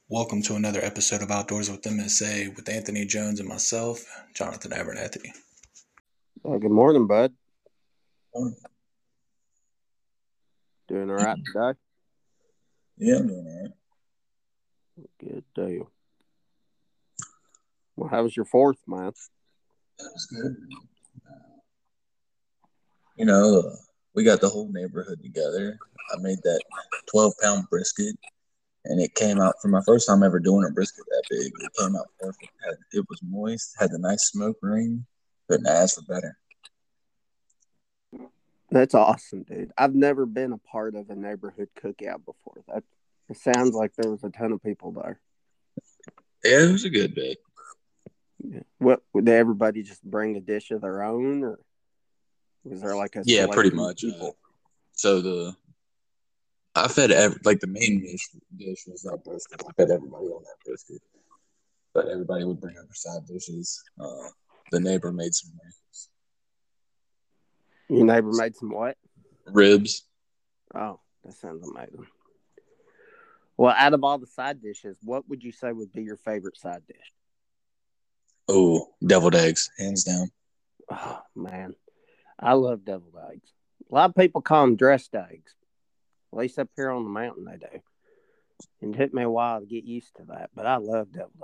Welcome to another episode of Outdoors with MSA with Anthony Jones and myself, Jonathan Abernathy. Good morning, bud. Morning. Doing all right today? Yeah, I'm doing all right. Good deal. Well, how was your fourth, man? That was good. We got the whole neighborhood together. I made that 12-pound brisket, and it came out for my first time ever doing a brisket that big. It came out perfect. It was moist, had the nice smoke ring. Couldn't ask for better. That's awesome, dude. I've never been a part of a neighborhood cookout before. It sounds like there was a ton of people there. Yeah, it was a good bit. Yeah. What did everybody just bring a dish of their own, or was there like a pretty much. I fed the main dish was that brisket. I fed everybody on that brisket, but everybody would bring other side dishes. The neighbor made some ribs. Your neighbor made some what? Ribs. Oh, that sounds amazing. Well, out of all the side dishes, what would you say would be your favorite side dish? Oh, deviled eggs, hands down. Oh, man. I love deviled eggs. A lot of people call them dressed eggs. At least up here on the mountain they do. And it took me a while to get used to that, but I love deviled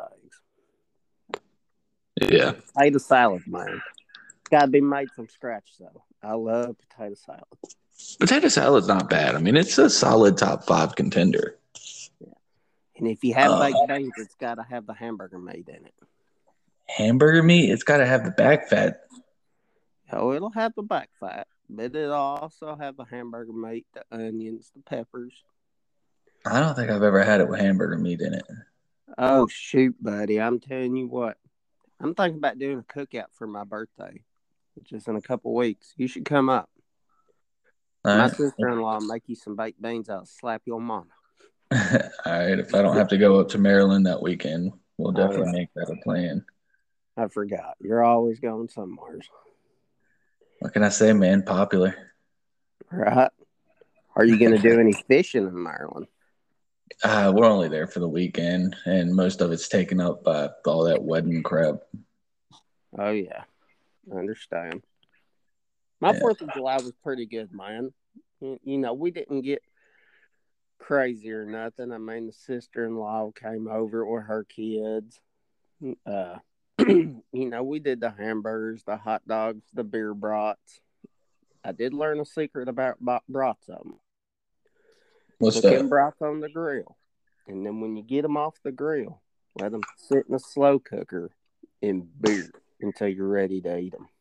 eggs. Yeah. Potato salad, man. Got to be made from scratch, though. I love potato salad. Potato salad's not bad. I mean, it's a solid top 5 contender. Yeah. And if you have baked beans, it's got to have the hamburger meat in it. Hamburger meat? It's got to have the back fat. Oh, it'll have the back fat, but it'll also have the hamburger meat, the onions, the peppers. I don't think I've ever had it with hamburger meat in it. Oh, shoot, buddy. I'm telling you what. I'm thinking about doing a cookout for my birthday, which is in a couple weeks. You should come up. My sister-in-law will make you some baked beans. I'll slap your mama. All right. If I don't have to go up to Maryland that weekend, we'll definitely make that a plan. I forgot. You're always going somewhere. What can I say, man? Popular. Right. Are you going to do any fishing in Maryland? We're only there for the weekend, and most of it's taken up by all that wedding crap. Oh, yeah. I understand. My 4th of July was pretty good, man. You know, we didn't get crazy or nothing. I mean, the sister-in-law came over with her kids. You know, we did the hamburgers, the hot dogs, the beer brats. I did learn a secret about brats of them. What's Cook that? them brats on the grill. And then when you get them off the grill, let them sit in a slow cooker in beer until you're ready to eat them.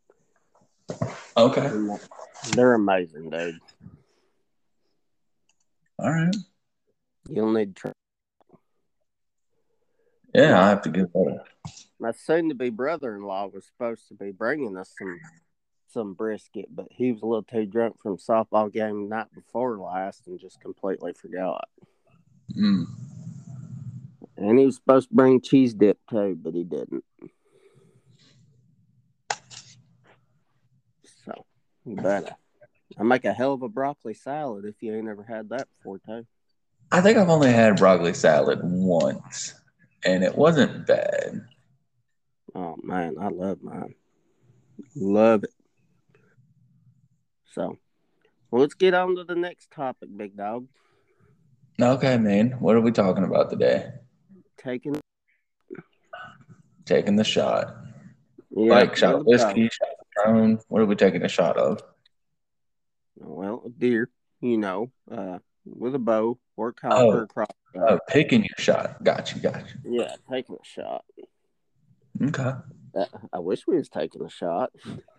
Okay. They're amazing, dude. All right. You'll need to try. Yeah, I have to give that My soon-to-be brother-in-law was supposed to be bringing us some brisket, but he was a little too drunk from softball game the night before last and just completely forgot. Mm. And he was supposed to bring cheese dip too, but he didn't. So, but I make a hell of a broccoli salad if you ain't ever had that before, too. I think I've only had broccoli salad once, and it wasn't bad. Oh, man, I love mine. Love it. So, well, let's get on to the next topic, big dog. Okay, man. What are we talking about today? Taking the shot. Yeah, like shot of whiskey, shot of Patron. What are we taking a shot of? Well, a deer, you know, with a bow or a crossbow. Oh, picking your shot. Got you. Yeah, taking a shot. Okay. I wish we was taking a shot.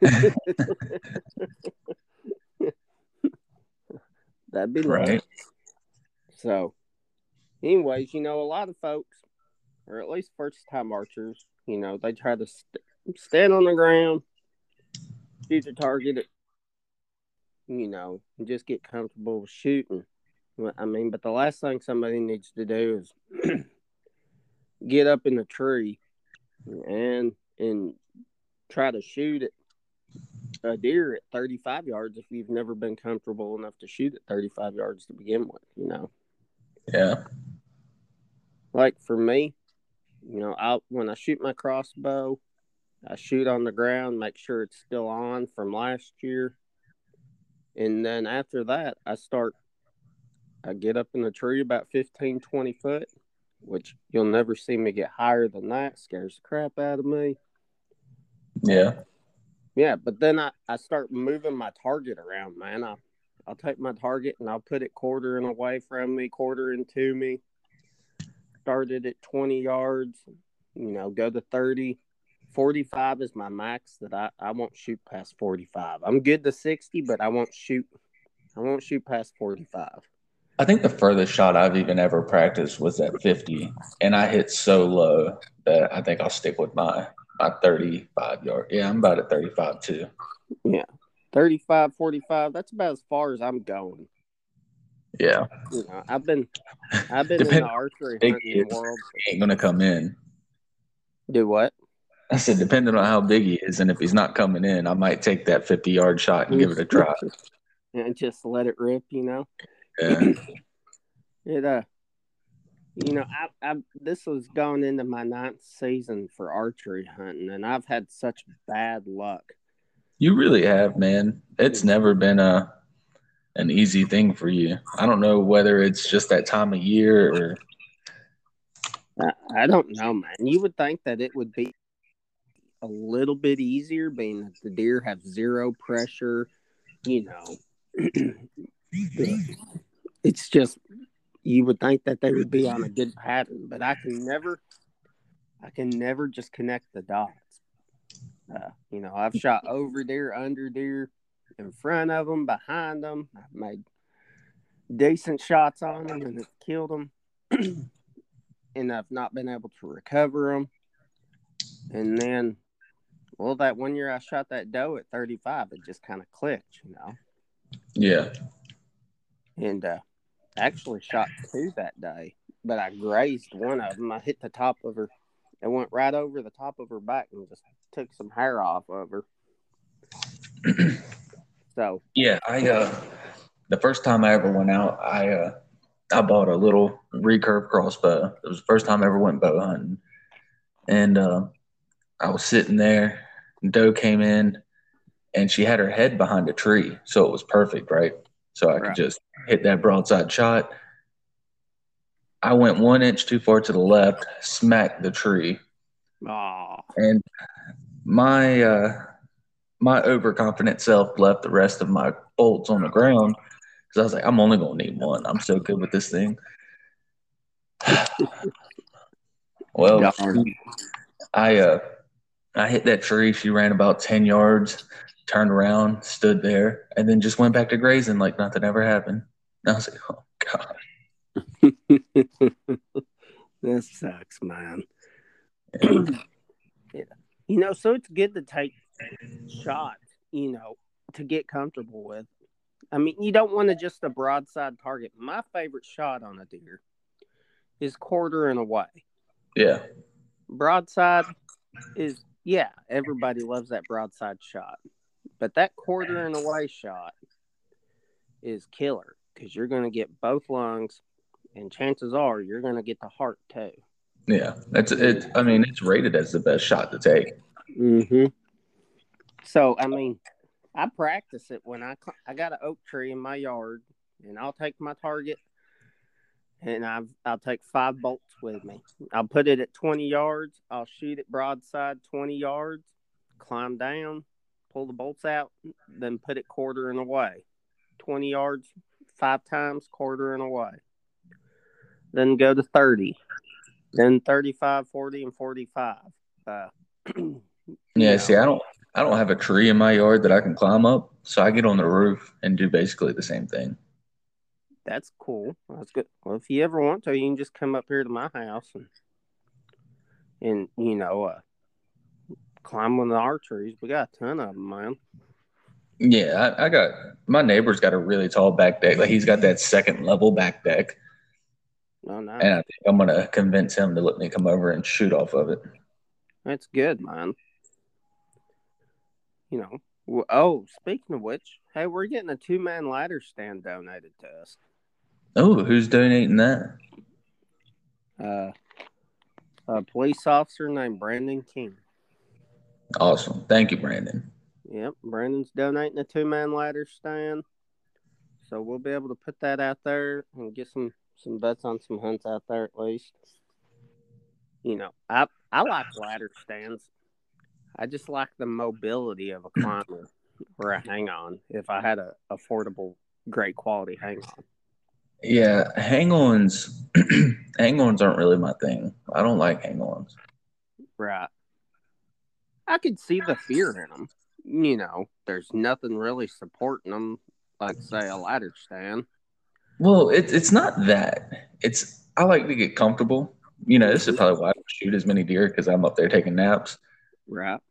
That'd be right. So, anyways, you know, a lot of folks, or at least first-time archers, you know, they try to stand on the ground, shoot the target, you know, and just get comfortable with shooting. I mean, but the last thing somebody needs to do is get up in the tree and try to shoot a deer at 35 yards if you've never been comfortable enough to shoot at 35 yards to begin with, you know. Yeah. A Like for me, when I shoot my crossbow, I shoot on the ground, make sure it's still on from last year. And then after that, I get up in the tree about 15, 20 foot, which you'll never see me get higher than that. Scares the crap out of me. Yeah. Yeah, but then I start moving my target around, man. I'll take my target and I'll put it quartering away from me, quartering to me. Started at 20 yards, go to 30. 45 is my max that I won't shoot past 45. I'm good to 60, but I won't shoot past 45. I think the furthest shot I've even ever practiced was at 50, and I hit so low that I think I'll stick with my 35 yard. Yeah, I'm about at 35 too. Yeah. 35, 45, that's about as far as I'm going. Yeah. I've been in the archery hunting world. He ain't gonna come in. Do what? I said, depending on how big he is, and if he's not coming in, I might take that 50-yard shot and give it a try. And just let it rip, Yeah. This was going into my 9th season for archery hunting, and I've had such bad luck. You really have, man. It's never been an easy thing for you. I don't know whether it's just that time of year or. I don't know, man. You would think that it would be a little bit easier, being that the deer have zero pressure. It's just, you would think that they would be on a good pattern, but I can never just connect the dots. I've shot over deer, under deer, in front of them, behind them. I've made decent shots on them and have killed them, and I've not been able to recover them. And then, that one year I shot that doe at 35, it just kind of clicked, Yeah. And actually shot 2 that day, but I grazed one of them. I hit the top of her. It went right over the top of her back and just took some hair off of her. So yeah, the first time I ever went out, I bought a little recurve crossbow. It was the first time I ever went bow hunting, and I was sitting there. Doe came in, and she had her head behind a tree, so it was perfect, right? So I could just hit that broadside shot. I went 1 inch too far to the left, smacked the tree, and my overconfident self left the rest of my bolts on the ground because I was like, I'm only gonna need one. I'm so good with this thing. Well, I hit that tree. She ran about 10 yards, turned around, stood there, and then just went back to grazing like nothing ever happened. And I was like, oh god. That sucks, man. Yeah. So it's good to take shots, to get comfortable with. I mean, you don't want to just a broadside target. My favorite shot on a deer is quartering away. Yeah. Broadside is, everybody loves that broadside shot. But that quartering away shot is killer because you're going to get both lungs, and chances are you're going to get the heart too. Yeah, it's rated as the best shot to take. Mm-hmm. So, I practice it when I got an oak tree in my yard, and I'll take my target, and I'll take 5 bolts with me. I'll put it at 20 yards. I'll shoot it broadside 20 yards, climb down, pull the bolts out, then put it quartering away. 20 yards, 5 times, quartering away. Then go to 30. Then 35, 40, and 45. Yeah, see, I don't have a tree in my yard that I can climb up, so I get on the roof and do basically the same thing. That's cool. That's good. Well, if you ever want to, you can just come up here to my house and climb one of our trees. We got a ton of them, man. Yeah, I got my neighbor's got a really tall back deck. Like he's got that 2nd level back deck. Oh, nice. And I think I'm gonna convince him to let me come over and shoot off of it. That's good, man. Speaking of which, hey, we're getting a 2-man ladder stand donated to us. Oh, who's donating that? A police officer named Brandon King. Awesome. Thank you, Brandon. Yep, Brandon's donating a 2-man ladder stand. So we'll be able to put that out there and get some bets on some hunts out there at least. You know, I like ladder stands. I just like the mobility of a climber or a hang on if I had a affordable, great quality hang on. Yeah, hang-ons hang-ons aren't really my thing. I don't like hang-ons. Right. I could see the fear in them. You know, there's nothing really supporting them, like say a ladder stand. Well, it's not that. It's I like to get comfortable. This is probably why I don't shoot as many deer because I'm up there taking naps. Right.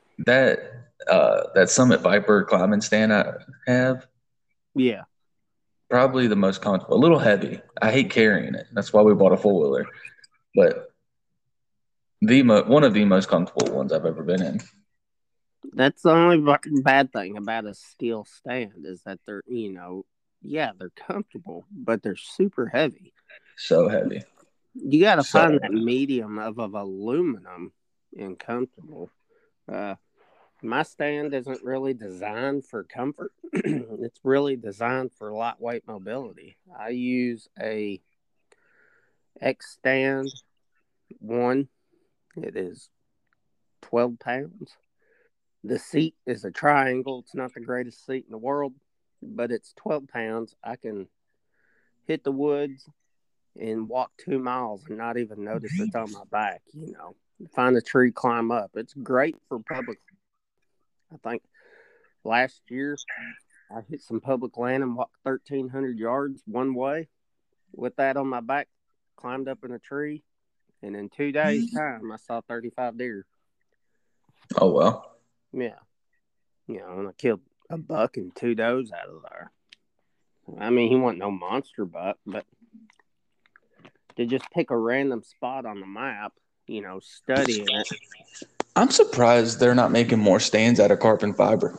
That Summit Viper climbing stand I have, Yeah. probably the most comfortable. A little heavy. I hate carrying it. That's why we bought a four-wheeler. But one of the most comfortable ones I've ever been in. That's the only bad thing about a steel stand is that they're, they're comfortable, but they're super heavy. So heavy. You got to find that medium of aluminum and comfortable. My stand isn't really designed for comfort. It's really designed for lightweight mobility. I use a X stand 1. It is 12 pounds. The seat is a triangle. It's not the greatest seat in the world, but it's 12 pounds. I can hit the woods and walk 2 miles and not even notice it's on my back, Find a tree, climb up. It's great for public. I think last year I hit some public land and walked 1,300 yards one way with that on my back, climbed up in a tree, and in 2 days' time, I saw 35 deer. Oh, well. Yeah. And I killed a buck and 2 does out of there. I mean, he wasn't no monster buck, but to just pick a random spot on the map, studying it. I'm surprised they're not making more stands out of carbon fiber.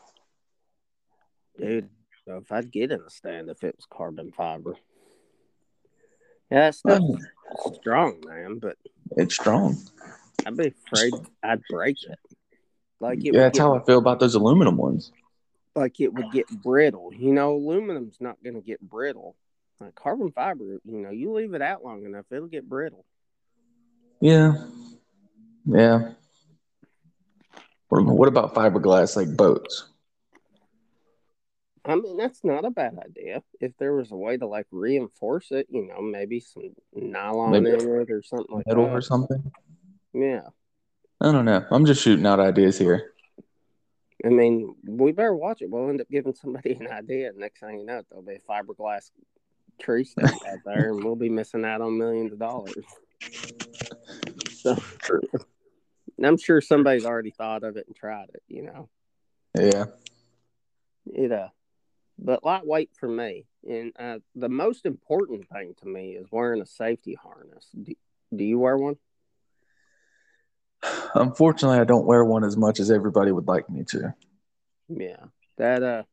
Dude, so if I'd get in a stand if it was carbon fiber. Yeah, that stuff's strong, man, but it's strong. I'd be afraid I'd break it. That's how I feel about those aluminum ones. Like it would get brittle. Aluminum's not going to get brittle. Like carbon fiber, you leave it out long enough, it'll get brittle. Yeah. What about fiberglass like boats? I mean, that's not a bad idea. If there was a way to reinforce it, maybe some nylon in it or something like metal that. or something. Yeah. I don't know. I'm just shooting out ideas here. I mean, we better watch it. We'll end up giving somebody an idea. Next thing you know, there'll be a fiberglass tree stand out there, and we'll be missing out on millions of dollars. So, I'm sure somebody's already thought of it and tried it. Yeah. But lightweight for me, and the most important thing to me is wearing a safety harness. Do you wear one? Unfortunately, I don't wear one as much as everybody would like me to. Yeah, that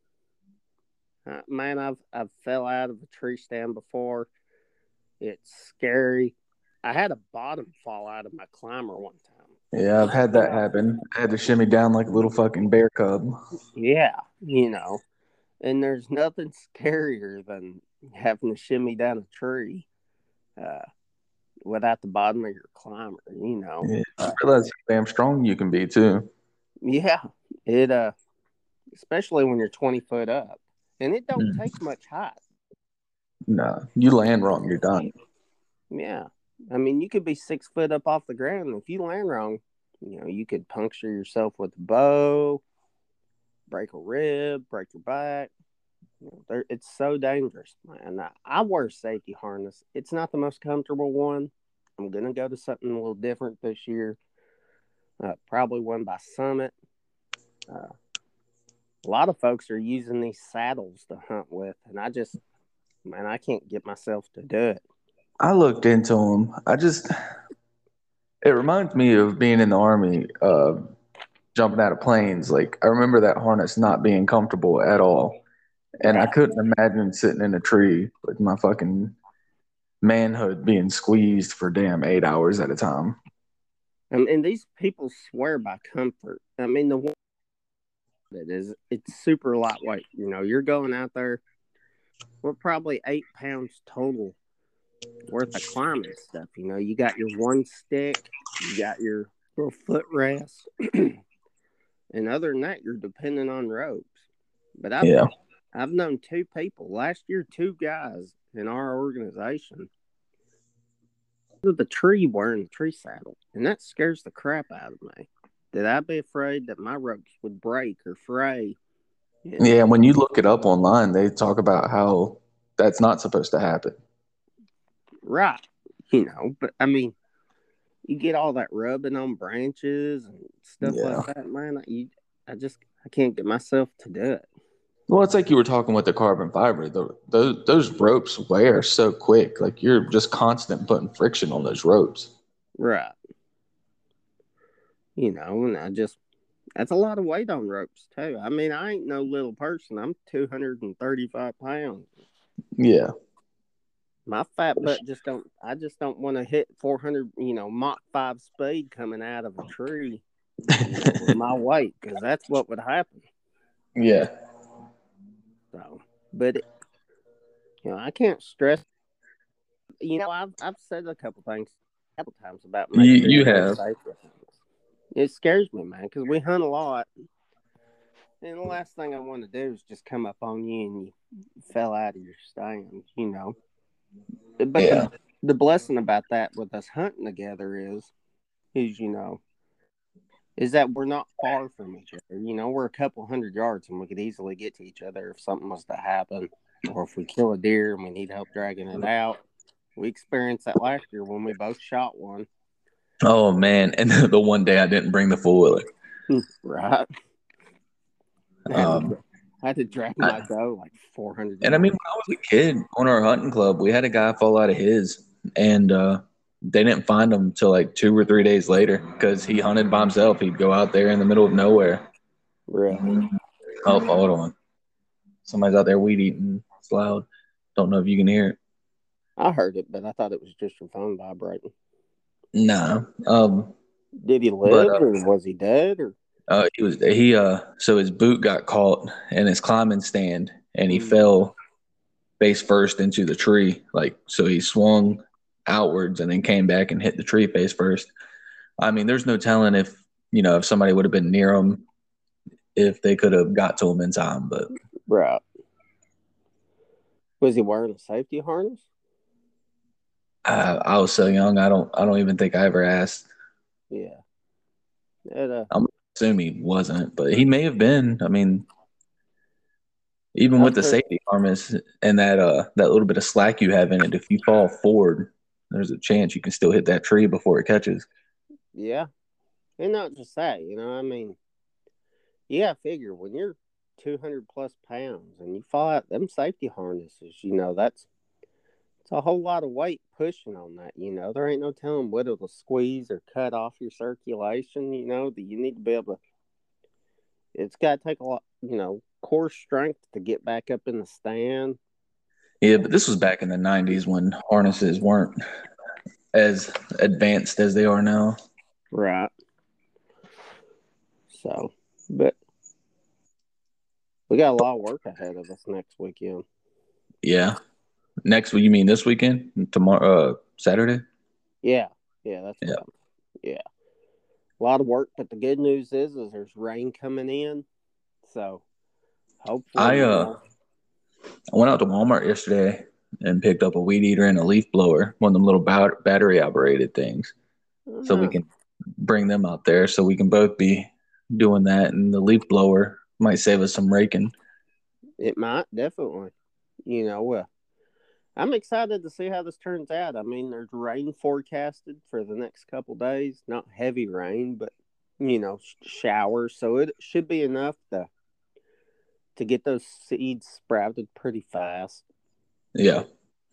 man, I've fell out of a tree stand before. It's scary. I had a bottom fall out of my climber one time. Yeah, I've had that happen. I had to shimmy down like a little fucking bear cub. Yeah, and there's nothing scarier than having to shimmy down a tree without the bottom of your climber, Yeah, I realize how damn strong you can be, too. Yeah, it especially when you're 20 foot up. And it don't take much height. No, you land wrong, you're done. Yeah. I mean, you could be 6 foot up off the ground. And if you land wrong, you could puncture yourself with a bow, break a rib, break your back. It's so dangerous, man. I wear a safety harness. It's not the most comfortable one. I'm going to go to something a little different this year. Probably one by Summit. A lot of folks are using these saddles to hunt with, and I can't get myself to do it. I looked into them. It reminds me of being in the Army, jumping out of planes. Like, I remember that harness not being comfortable at all. And I couldn't imagine sitting in a tree with my fucking manhood being squeezed for damn 8 hours at a time. And these people swear by comfort. I mean, the one that is, it's super lightweight. You know, you're going out there. We're probably 8 pounds total worth of climbing stuff. You know, you got your one stick, you got your little footrest, and other than that, you're depending on ropes. But I've known 2 people last year, 2 guys in our organization. The tree wearing the tree saddle, and that scares the crap out of me. That I'd be afraid that my ropes would break or fray. Yeah, when you look it up online, they talk about how that's not supposed to happen. Right. You know, but I mean, you get all that rubbing on branches and stuff like that, man. I can't get myself to do it. Well, it's like you were talking with the carbon fiber. Those ropes wear so quick. Like you're just constant putting friction on those ropes. Right. You know, and that's a lot of weight on ropes too. I mean, I ain't no little person. I'm 235 pounds. Yeah. My fat butt I just don't want to hit 400, Mach 5 speed coming out of a tree, with my weight, because that's what would happen. Yeah. So, but, I can't stress, I've said a couple times about making you have. It scares me, man, because we hunt a lot. And the last thing I want to do is just come up on you and you fell out of your stand, But the blessing about that with us hunting together is that we're not far from each other. We're a couple 100 yards and we could easily get to each other if something was to happen, or if we kill a deer and we need help dragging it out. We experienced that last year when we both shot one. Oh man! And the one day I didn't bring the 4-wheeler. Right. I had to drag my doe like 400 yards. And I mean, when I was a kid on our hunting club, we had a guy fall out of his, and they didn't find him till like 2 or 3 days later because he hunted by himself. He'd go out there in the middle of nowhere. Really? Oh, hold on. Somebody's out there weed eating. It's loud. Don't know if you can hear it. I heard it, but I thought it was just your phone vibrating. Nah. Did he live, or was he dead, or? So his boot got caught in his climbing stand, and he fell face first into the tree. So he swung outwards and then came back and hit the tree face first. I mean, there's no telling if somebody would have been near him, if they could have got to him in time. But right. Was he wearing a safety harness? I was so young. I don't even think I ever asked. Yeah. I'm assuming he wasn't, but he may have been. I mean, even with the safety harness and that little bit of slack you have in it, if you fall forward, there's a chance you can still hit that tree before it catches. Yeah. And not just that, I mean, yeah, figure when you're 200 plus pounds and you fall out, them safety harnesses, it's a whole lot of weight pushing on that. There ain't no telling whether it'll squeeze or cut off your circulation. That you need to be able to. It's got to take a lot, core strength to get back up in the stand. Yeah, but this was back in the 90s when harnesses weren't as advanced as they are now. Right. So, but we got a lot of work ahead of us next weekend. Yeah. Next week, you mean this weekend? Tomorrow, Saturday? Yeah. That's yeah. A lot of work, but the good news is there's rain coming in, so hopefully. I went out to Walmart yesterday and picked up a weed eater and a leaf blower, one of them little battery operated things, so we can bring them out there, so we can both be doing that, and the leaf blower might save us some raking. It might, definitely. I'm excited to see how this turns out. I mean, there's rain forecasted for the next couple days. Not heavy rain, but, showers. So it should be enough to get those seeds sprouted pretty fast. Yeah.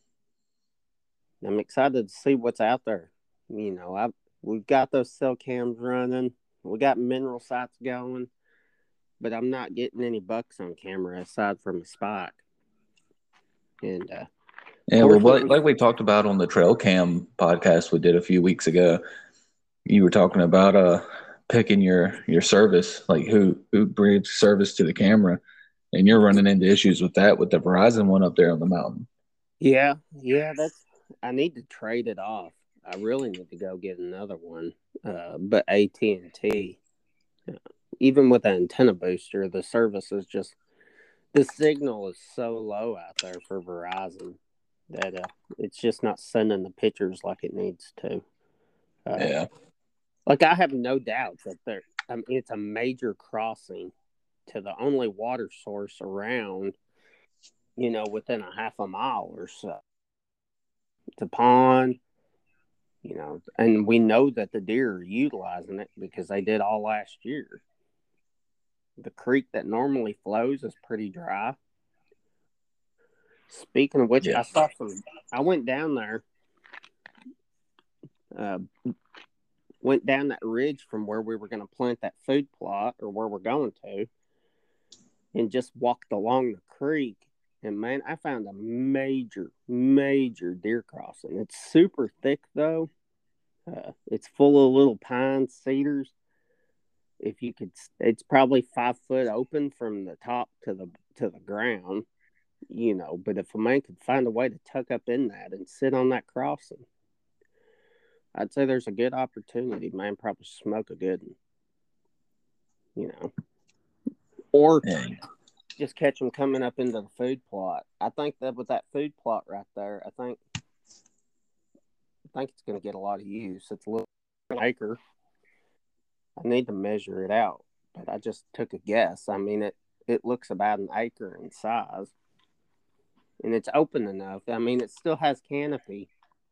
I'm excited to see what's out there. We've got those cell cams running. We got mineral sights going. But I'm not getting any bucks on camera aside from a spike. And, Yeah, well, like we talked about on the Trail Cam podcast we did a few weeks ago, you were talking about picking your service, like who brings service to the camera, and you're running into issues with that with the Verizon one up there on the mountain. Yeah, I need to trade it off. I really need to go get another one. But AT&T, even with the antenna booster, the service is just, the signal is so low out there for Verizon that it's just not sending the pictures like it needs to. Yeah. Like, I have no doubt that it's a major crossing to the only water source around, within a half a mile or so. It's a pond, and we know that the deer are utilizing it because they did all last year. The creek that normally flows is pretty dry. Speaking of which, yeah. I went down there, went down that ridge from where we were going to plant that food plot, or where we're going to, and just walked along the creek. And man, I found a major, major deer crossing. It's super thick though. It's full of little pines, cedars. It's probably 5 foot open from the top to the ground, But if a man could find a way to tuck up in that and sit on that crossing, I'd say there's a good opportunity. Man, probably smoke a good one, or just catch them coming up into the food plot. I think that with that food plot right there, I think it's going to get a lot of use. It's a little acre. I need to measure it out, but I just took a guess. I mean, it looks about an acre in size, and it's open enough. I mean, it still has canopy,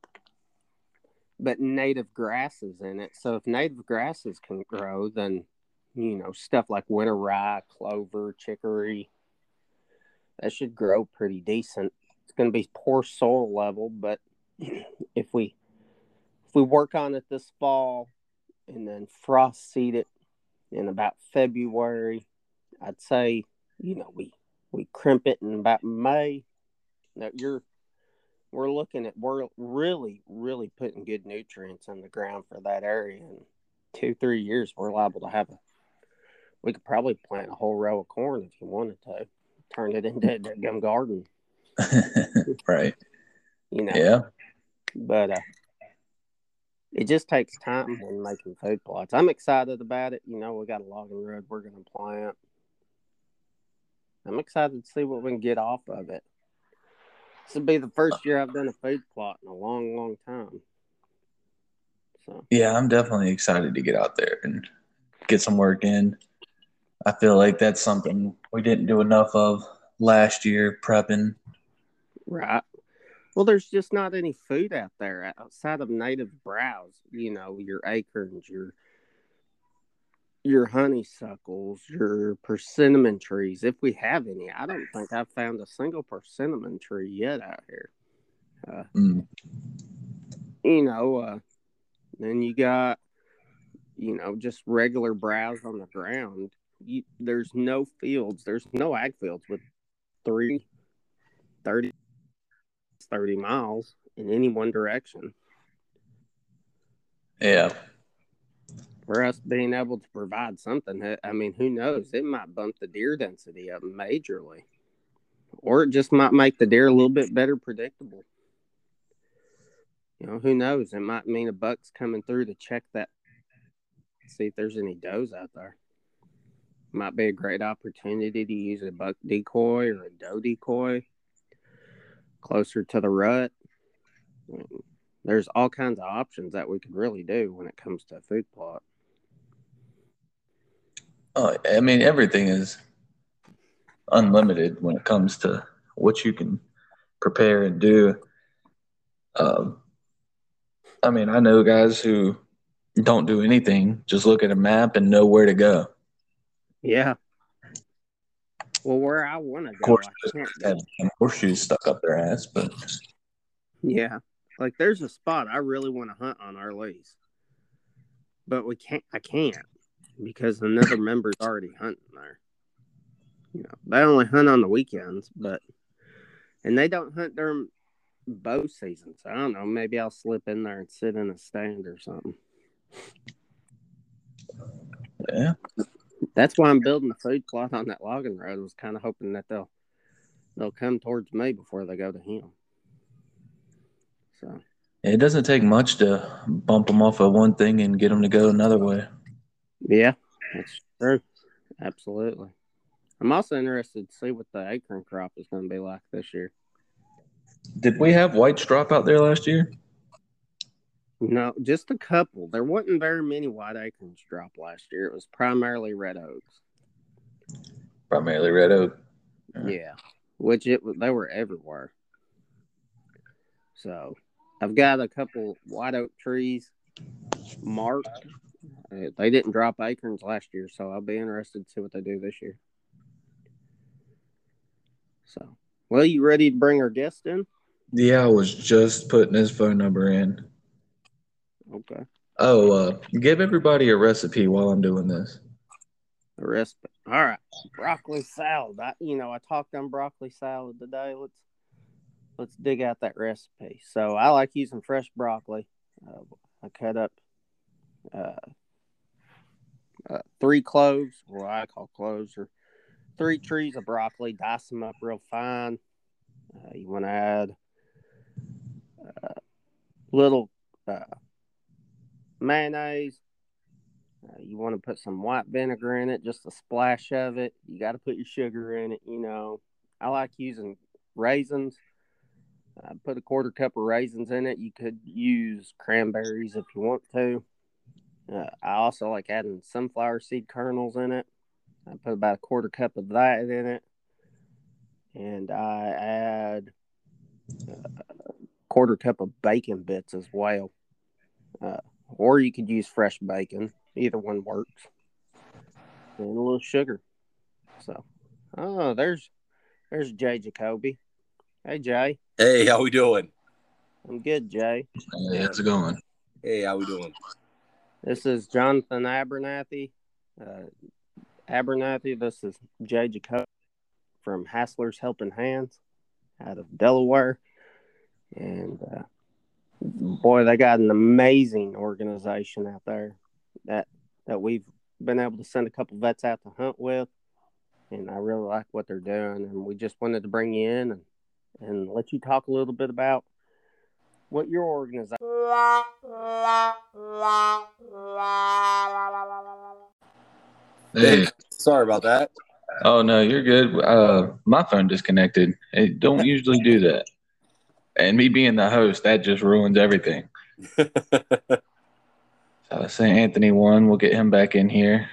but native grasses in it. So if native grasses can grow, then, stuff like winter rye, clover, chicory, that should grow pretty decent. It's going to be poor soil level, but if we work on it this fall and then frost seed it in about February, I'd say, we crimp it in about May. Now we're really, really putting good nutrients in the ground for that area. In 2-3 years, we're liable to we could probably plant a whole row of corn if you wanted to. Turn it into a gum garden. Right. Yeah. But it just takes time when making food plots. I'm excited about it. We got a logging road we're going to plant. I'm excited to see what we can get off of it. This will be the first year I've done a food plot in a long, long time. So yeah, I'm definitely excited to get out there and get some work in. I feel like that's something we didn't do enough of last year, prepping. Right. Well, there's just not any food out there outside of native browse. Your acorns, your honeysuckles, your persimmon trees, if we have any. I don't think I've found a single persimmon tree yet out here. Then you got, just regular browse on the ground. There's no fields. There's no ag fields with 30 miles in any one direction. Yeah. For us being able to provide something, I mean, who knows? It might bump the deer density up majorly. Or it just might make the deer a little bit better predictable. Who knows? It might mean a buck's coming through to check that, see if there's any does out there. Might be a great opportunity to use a buck decoy or a doe decoy closer to the rut. There's all kinds of options that we could really do when it comes to a food plot. Oh, I mean, everything is unlimited when it comes to what you can prepare and do. I mean, I know guys who don't do anything, just look at a map and know where to go. Yeah. Well, where I want to go, of course, I can't have horseshoes stuck up their ass, but yeah, like there's a spot I really want to hunt on our lease, but I can't because another member's already hunting there. They only hunt on the weekends, and they don't hunt during bow seasons. I don't know. Maybe I'll slip in there and sit in a stand or something. Yeah. That's why I'm building the food plot on that logging road. I was kind of hoping that they'll come towards me before they go to him. So It doesn't take much to bump them off of one thing and get them to go another way. yeah, that's true. Absolutely. I'm also interested to see what the acorn crop is going to be like this year. Did we have white strop out there last year? No, just a couple. There wasn't very many white acorns dropped last year. It was primarily red oaks. Primarily red oak. Yeah, they were everywhere. So I've got a couple white oak trees marked. They didn't drop acorns last year, so I'll be interested to see what they do this year. So, well, you ready to bring our guest in? Yeah, I was just putting his phone number in. Okay. Oh, give everybody a recipe while I'm doing this. A recipe. All right. Broccoli salad. I talked on broccoli salad today. Let's dig out that recipe. So I like using fresh broccoli. I cut up 3 cloves, what I call cloves, or 3 trees of broccoli. Dice them up real fine. You want to add little mayonnaise. You want to put some white vinegar in it, just a splash of it. You got to put your sugar in it. I like using raisins. Put a 1/4 cup of raisins in it. You could use cranberries if you want to. I also like adding sunflower seed kernels in it. I put about a 1/4 cup of that in it. And I add a 1/4 cup of bacon bits as well. Or you could use fresh bacon. Either one works. And a little sugar. So, there's Jay Jacoby. Hey, Jay. Hey, how we doing? I'm good, Jay. Hey, how's it going? Hey, how we doing? This is Jonathan Abernathy. This is Jay Jacoby from Hassler's Helping Hands out of Delaware. And, boy, they got an amazing organization out there that we've been able to send a couple vets out to hunt with. And I really like what they're doing. And we just wanted to bring you in and let you talk a little bit about what your organization. Hey. Sorry about that. Oh, no, you're good. My phone disconnected. It don't usually do that. And me being the host, that just ruins everything. So St. Anthony won. We'll get him back in here.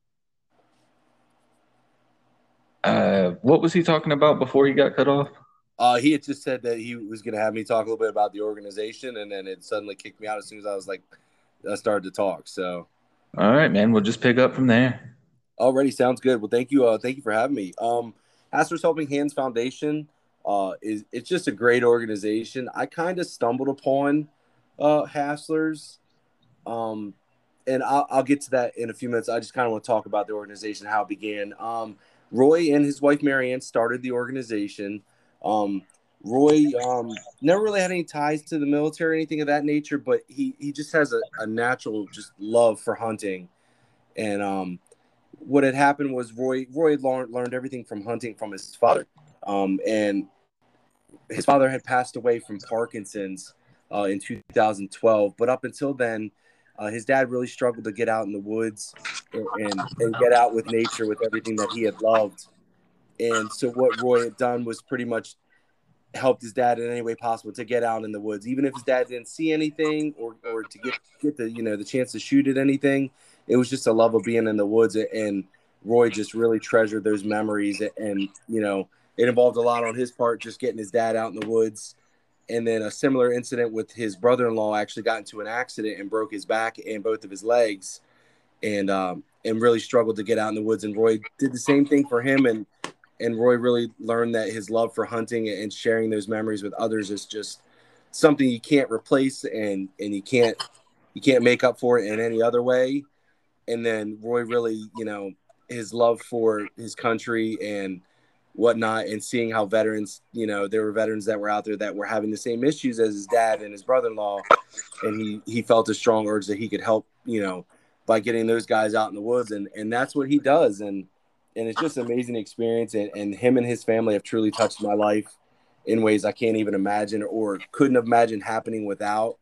What was he talking about before he got cut off? He had just said that he was going to have me talk a little bit about the organization, and then it suddenly kicked me out as soon as I started to talk. So, all right, man, we'll just pick up from there. Already sounds good. Well, thank you for having me. Hassler's Helping Hands Foundation it's just a great organization. I kind of stumbled upon Hassler's, and I'll get to that in a few minutes. I just kind of want to talk about the organization, how it began. Roy and his wife Marianne started the organization. Roy never really had any ties to the military or anything of that nature, but he just has a natural just love for hunting. And what had happened was Roy had learned everything from hunting from his father. And his father had passed away from Parkinson's in 2012. But up until then, his dad really struggled to get out in the woods and get out with nature with everything that he had loved. And so what Roy had done was pretty much helped his dad in any way possible to get out in the woods, even if his dad didn't see anything or to get the the chance to shoot at anything. It was just a love of being in the woods, and Roy just really treasured those memories. And it involved a lot on his part, just getting his dad out in the woods. And then a similar incident with his brother-in-law actually got into an accident and broke his back and both of his legs, and really struggled to get out in the woods. And Roy did the same thing for him, and Roy really learned that his love for hunting and sharing those memories with others is just something you can't replace, and you can't make up for it in any other way. And then Roy really, his love for his country and whatnot, and seeing how veterans, there were veterans that were out there that were having the same issues as his dad and his brother-in-law, and he felt a strong urge that he could help, by getting those guys out in the woods, and that's what he does, and it's just an amazing experience, and him and his family have truly touched my life in ways I can't even imagine or couldn't have imagined happening without.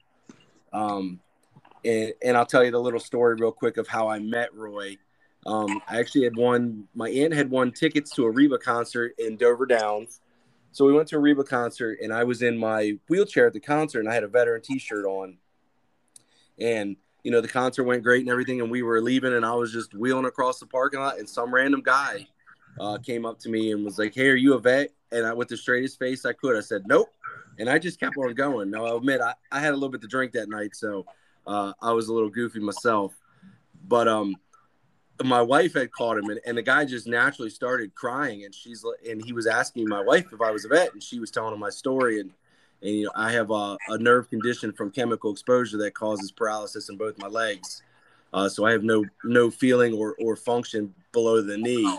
And I'll tell you the little story real quick of how I met Roy. I actually my aunt had won tickets to a Reba concert in Dover Downs. So we went to a Reba concert, and I was in my wheelchair at the concert, and I had a veteran t-shirt on. And, the concert went great and everything, and we were leaving, and I was just wheeling across the parking lot, and some random guy came up to me and was like, "Hey, are you a vet?" And I, with the straightest face I could, I said, "Nope." And I just kept on going. Now, I'll admit, I had a little bit to drink that night, so I was a little goofy myself. But my wife had caught him, and the guy just naturally started crying, and he was asking my wife if I was a vet, and she was telling him my story, and I have a nerve condition from chemical exposure that causes paralysis in both my legs, so I have no feeling or function below the knee.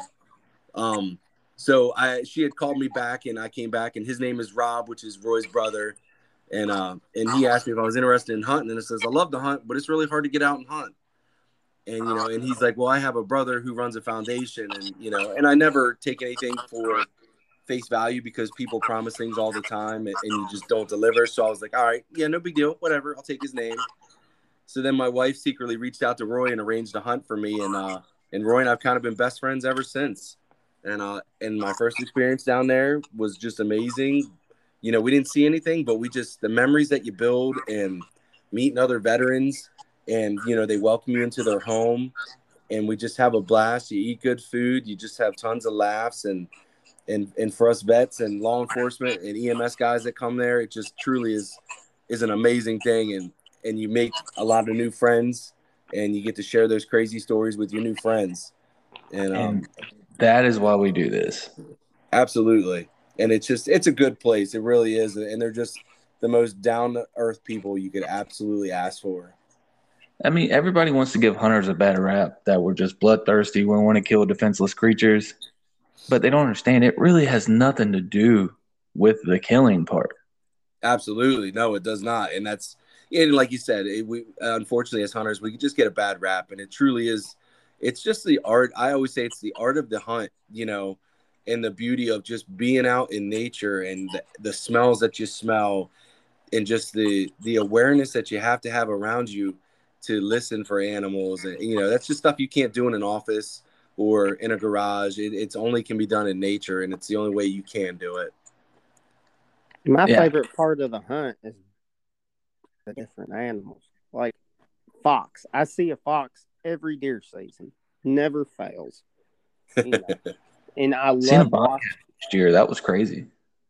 So she had called me back, and I came back, and his name is Rob, which is Roy's brother, and he asked me if I was interested in hunting, and I says I love to hunt, but it's really hard to get out and hunt. And, and he's like, well, I have a brother who runs a foundation, and, and I never take anything for face value because people promise things all the time and you just don't deliver. So I was like, all right, yeah, no big deal. Whatever. I'll take his name. So then my wife secretly reached out to Roy and arranged a hunt for me. And Roy and I've kind of been best friends ever since. And my first experience down there was just amazing. We didn't see anything, but the memories that you build and meeting other veterans, and they welcome you into their home, and we just have a blast. You eat good food, you just have tons of laughs, and for us vets and law enforcement and EMS guys that come there, it just truly is an amazing thing, and you make a lot of new friends, and you get to share those crazy stories with your new friends, and that is why we do this. Absolutely. And it's a good place. It really is, and they're just the most down to earth people you could absolutely ask for. I mean, everybody wants to give hunters a bad rap, that we're just bloodthirsty, we want to kill defenseless creatures, but they don't understand it really has nothing to do with the killing part. Absolutely. No, it does not. And like you said, we unfortunately as hunters, we just get a bad rap, and it truly is. It's just the art. I always say it's the art of the hunt, and the beauty of just being out in nature, and the smells that you smell, and just the awareness that you have to have around you to listen for animals. And, that's just stuff you can't do in an office or in a garage. It's only can be done in nature, and it's the only way you can do it. My favorite part of the hunt is the different animals. Like fox. I see a fox every deer season. Never fails. And I love watching last year. That was crazy.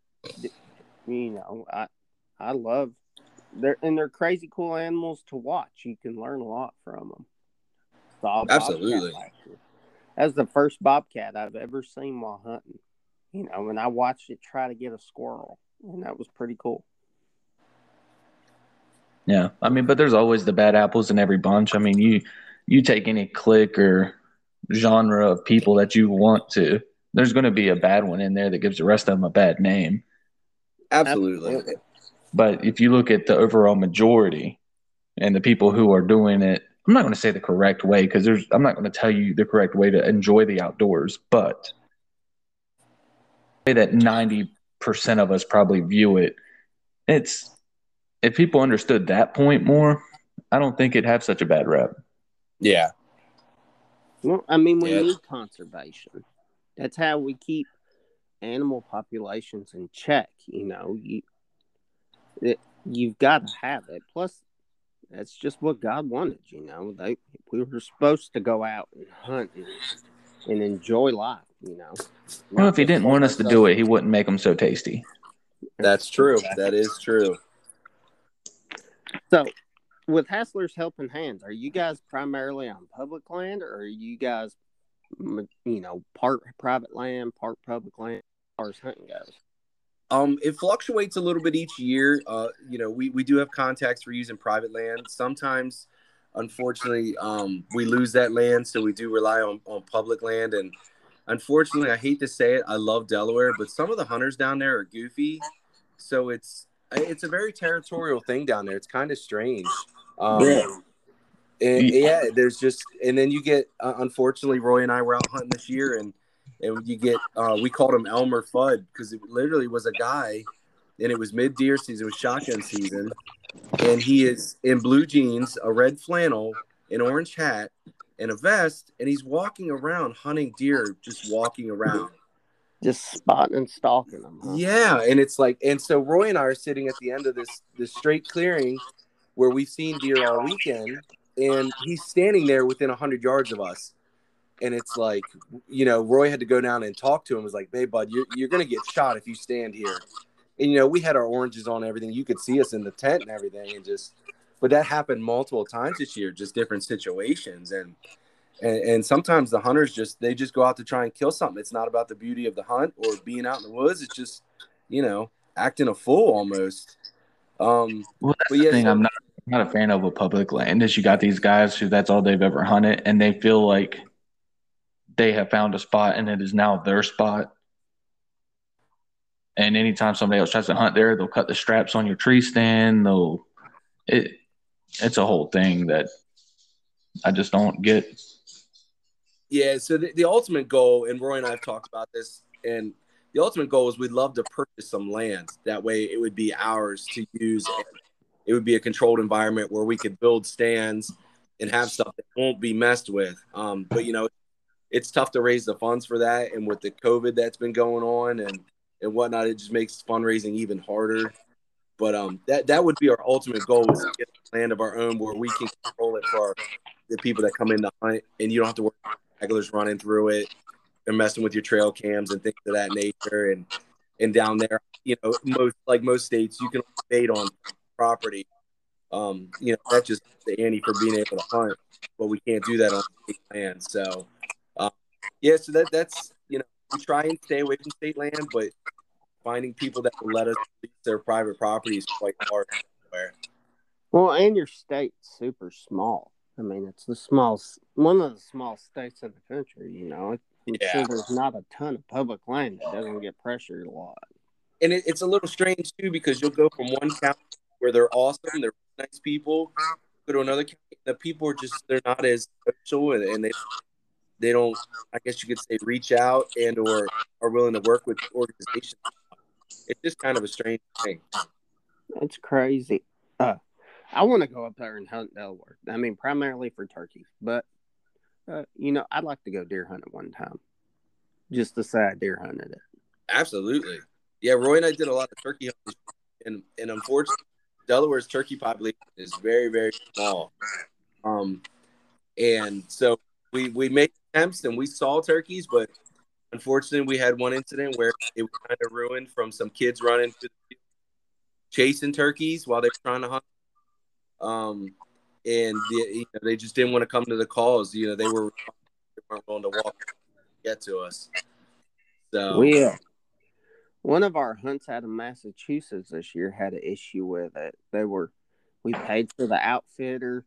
I love they're crazy cool animals to watch. You can learn a lot from them. Absolutely. That's the first bobcat I've ever seen while hunting. And I watched it try to get a squirrel, and that was pretty cool. Yeah, I mean, but there's always the bad apples in every bunch. I mean, you take any clique or genre of people that you want to, there's going to be a bad one in there that gives the rest of them a bad name. Absolutely. But if you look at the overall majority and the people who are doing it, I'm not going to say the correct way, because I'm not going to tell you the correct way to enjoy the outdoors, but the way that 90% of us probably view it, if people understood that point more, I don't think it'd have such a bad rep. Yeah. Well, I mean, we need conservation. That's how we keep animal populations in check. You've got to have it. Plus, that's just what God wanted. We were supposed to go out and hunt and enjoy life. Well, if he didn't want us to do it, he wouldn't make them so tasty. That's true. That is true. So, with Hassler's Helping Hands, are you guys primarily on public land, or are you guys, part private land, part public land, as far as hunting goes? It fluctuates a little bit each year. We do have contacts for using private land. Sometimes, unfortunately, we lose that land, so we do rely on public land. And unfortunately, I hate to say it, I love Delaware, but some of the hunters down there are goofy. So it's a very territorial thing down there. It's kind of strange. Yeah. Yeah, there's just, and then you get, unfortunately, Roy and I were out hunting this year, and you get, we called him Elmer Fudd because it literally was a guy, and it was mid deer season, it was shotgun season, and he is in blue jeans, a red flannel, an orange hat, and a vest, and he's walking around hunting deer, just walking around. Just spotting and stalking them. Huh? Yeah, and it's like, and so Roy and I are sitting at the end of this straight clearing where we've seen deer all weekend, and he's standing there within 100 yards of us. And it's like, you know, Roy had to go down and talk to him. It was like, hey, bud, you're going to get shot if you stand here. And, you know, we had our oranges on and everything. You could see us in the tent and everything. And just, but that happened multiple times this year, just different situations. And sometimes the hunters they just go out to try and kill something. It's not about the beauty of the hunt or being out in the woods. It's just, you know, acting a fool almost. Well, that's the thing. I'm not a fan of a public land. Is you got these guys who that's all they've ever hunted, and they feel like they have found a spot and it is now their spot. And anytime somebody else tries to hunt there, they'll cut the straps on your tree stand. It's a whole thing that I just don't get. Yeah, so the ultimate goal, and Roy and I have talked about this, and the ultimate goal is we'd love to purchase some land. That way it would be ours to use. And it would be a controlled environment where we could build stands and have stuff that won't be messed with. But, you know, it's tough to raise the funds for that. And with the COVID that's been going on and whatnot, it just makes fundraising even harder. But that would be our ultimate goal, is to get land of our own where we can control it for the people that come in to hunt, and you don't have to worry about regulars running through it and messing with your trail cams and things of that nature. And down there, you know, most states, you can bait on property. You know, that's just the ante for being able to hunt, but we can't do that on state land. So, yeah, so that's, you know, we try and stay away from state land, but finding people that will let us lease their private property is quite hard. Well, and your state's super small. I mean, it's one of the small states in the country, you know. I'm sure there's not a ton of public land that doesn't get pressured a lot. And it's a little strange, too, because you'll go from one county where they're awesome, they're nice people, go to another county, the people are just, they're not as social, and they don't, I guess you could say, reach out and or are willing to work with organizations. It's just kind of a strange thing. It's crazy. I want to go up there and hunt Delaware. I mean, primarily for turkeys, but you know, I'd like to go deer hunt at one time, just to say I deer hunted it. Absolutely, yeah. Roy and I did a lot of turkey hunting, and unfortunately, Delaware's turkey population is very, very small. And so we made attempts and we saw turkeys, but unfortunately, we had one incident where it was kind of ruined from some kids running to the field, chasing turkeys while they were trying to hunt. And they just didn't want to come to the calls. You know, they weren't willing to walk to get to us. So one of our hunts out of Massachusetts this year had an issue with it. We paid for the outfitter.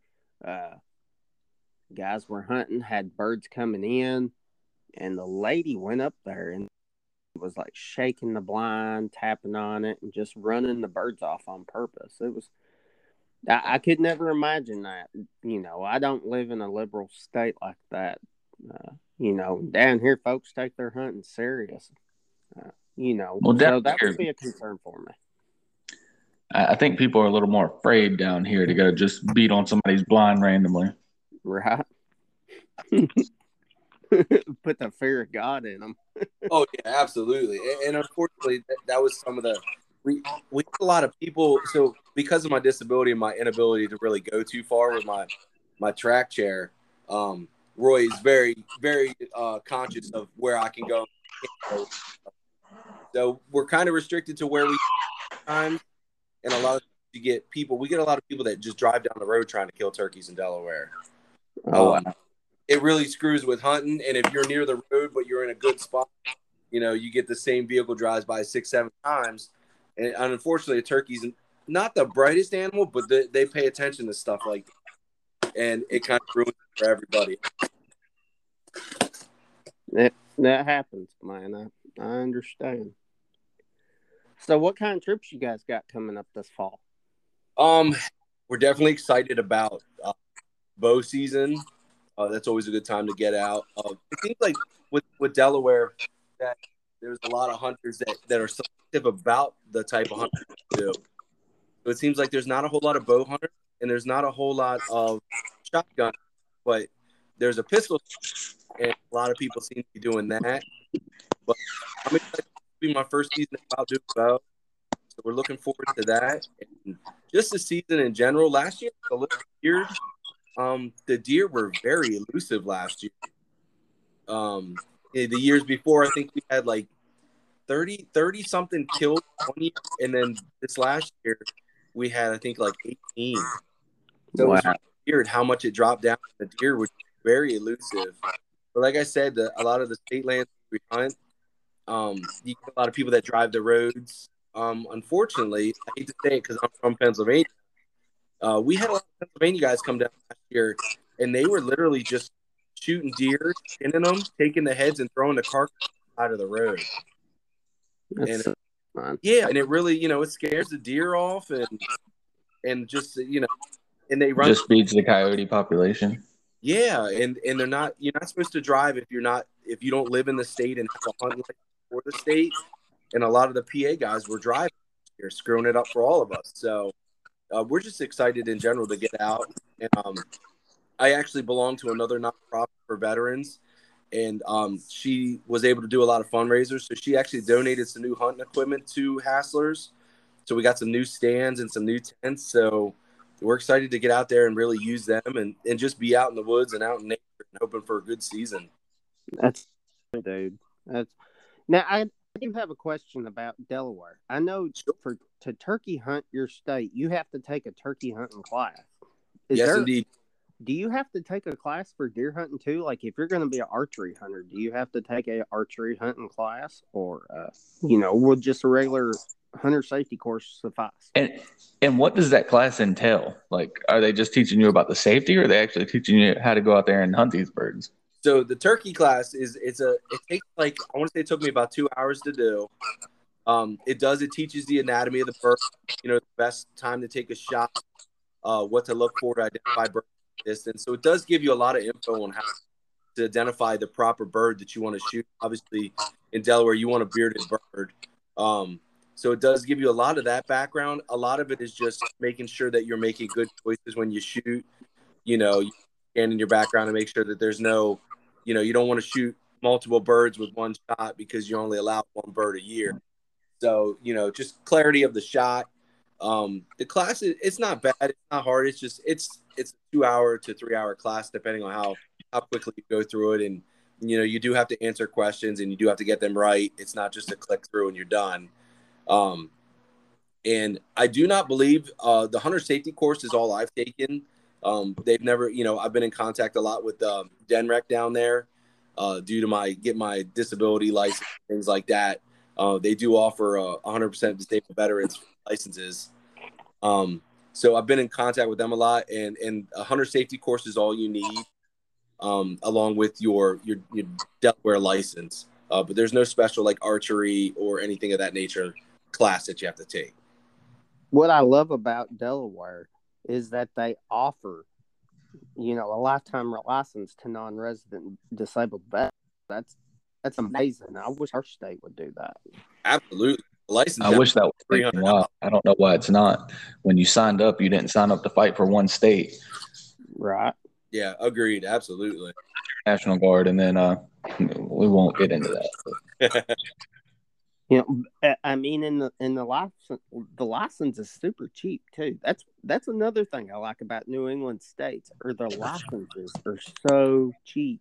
Guys were hunting, had birds coming in, and the lady went up there and was like shaking the blind, tapping on it, and just running the birds off on purpose. It was, I could never imagine that. You know, I don't live in a liberal state like that. You know, down here, folks take their hunting serious. You know, well, so that would be a concern for me. I think people are a little more afraid down here to go just beat on somebody's blind randomly. Right. Put the fear of God in them. Oh, yeah, absolutely. And unfortunately, that was some of the we get a lot of people. So because of my disability and my inability to really go too far with my track chair, Roy is very, very conscious of where I can go. So we're kind of restricted to where we time, and a lot of we get a lot of people that just drive down the road trying to kill turkeys in Delaware. Wow. It really screws with hunting, and if you're near the road but you're in a good spot, you know, you get the same vehicle drives by 6-7 times, and unfortunately, a turkey's not the brightest animal, but they pay attention to stuff like that, and it kind of ruins it for everybody. That happens, man. I understand. So, what kind of trips you guys got coming up this fall? We're definitely excited about bow season. That's always a good time to get out. It seems like with Delaware that there's a lot of hunters that are selective about the type of hunting they do. So it seems like there's not a whole lot of bow hunters and there's not a whole lot of shotgun, but there's a pistol, and a lot of people seem to be doing that. But I'm excited to be my first season about doing bow, so we're looking forward to that. And just the season in general, last year was a little weird. The deer were very elusive last year. The years before, I think we had like 30 something killed 20, and then this last year we had, I think, like 18. So It was weird how much it dropped down. The deer were very elusive. But like I said, a lot of the state lands we hunt, you get a lot of people that drive the roads. Unfortunately, I hate to say it because I'm from Pennsylvania. We had a lot of Pennsylvania guys come down last year, and they were literally just shooting deer, skinning them, taking the heads, and throwing the carcass out of the road. That's fun. Yeah, and it really, it scares the deer off, and just, and they run. Just feeds the coyote population. Yeah, and you're not supposed to drive if you don't live in the state and have a hunt license for the state. And a lot of the PA guys were driving here, screwing it up for all of us. So we're just excited in general to get out. And I actually belong to another nonprofit for veterans, and she was able to do a lot of fundraisers. So she actually donated some new hunting equipment to Hasslers. So we got some new stands and some new tents. So we're excited to get out there and really use them and just be out in the woods and out in nature and hoping for a good season. That's dude. Now I do have a question about Delaware. I know to turkey hunt your state, you have to take a turkey hunting class. Yes, indeed. Do you have to take a class for deer hunting too? Like, if you're going to be an archery hunter, do you have to take a archery hunting class, or would just a regular hunter safety course suffice? And what does that class entail? Like, are they just teaching you about the safety, or are they actually teaching you how to go out there and hunt these birds? So the turkey class it takes, like, I want to say it took me about 2 hours to do. It teaches the anatomy of the bird, the best time to take a shot, what to look for to identify bird distance. So it does give you a lot of info on how to identify the proper bird that you want to shoot. Obviously, in Delaware, you want a bearded bird. So it does give you a lot of that background. A lot of it is just making sure that you're making good choices when you shoot. You scan in your background and make sure that there's no, you don't want to shoot multiple birds with one shot because you only allow one bird a year. So, just clarity of the shot. The class, it's not bad. It's not hard. It's just, it's a 2 hour to 3 hour class, depending on how quickly you go through it. And, you do have to answer questions and you do have to get them right. It's not just a click through and you're done. And I do not believe the hunter safety course is all I've taken. They've never, I've been in contact a lot with DNREC down there due to my disability license, things like that. They do offer 100% disabled veterans licenses. So I've been in contact with them a lot, and a hunter safety course is all you need, along with your Delaware license. But there's no special like archery or anything of that nature class that you have to take. What I love about Delaware is that they offer, a lifetime license to non-resident disabled vets. That's amazing. I wish our state would do that. Absolutely. License. I wish that was taken. Wow. I don't know why it's not. When you signed up, you didn't sign up to fight for one state. Right. Yeah, agreed. Absolutely. National Guard, and then we won't get into that. I mean, in the license is super cheap too. That's another thing I like about New England states, or the licenses are so cheap.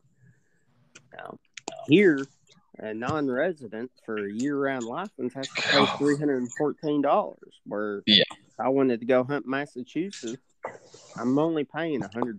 Here, a non-resident for a year-round license has to pay $314. Where if I wanted to go hunt Massachusetts, I'm only paying $100.